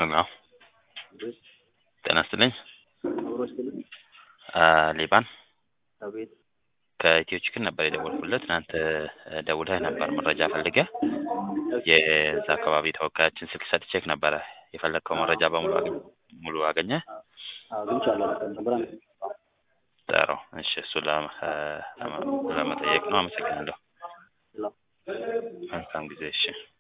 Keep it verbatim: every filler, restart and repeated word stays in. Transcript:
ነው ቤት ጤና ይስጥልኝ አብሮስልኝ ሊባን አቤት ከኢትዮ ችግር ነበር የደወልኩለት እናንተ ደውለህ ነበር መረጃ ፈልገህ የዛ አካባቢ ተወካያችን ስልክ ሰጥ ቼክ ነበር የፈለከው መረጃ በሙሉ አገኘ ሙሉ አገኘ አግኝቻለሁ ነበር ጥሩ እሺ እሱ ለመጠየቅ ነው አመሰግናለሁ መልካም ጊዜ እሺ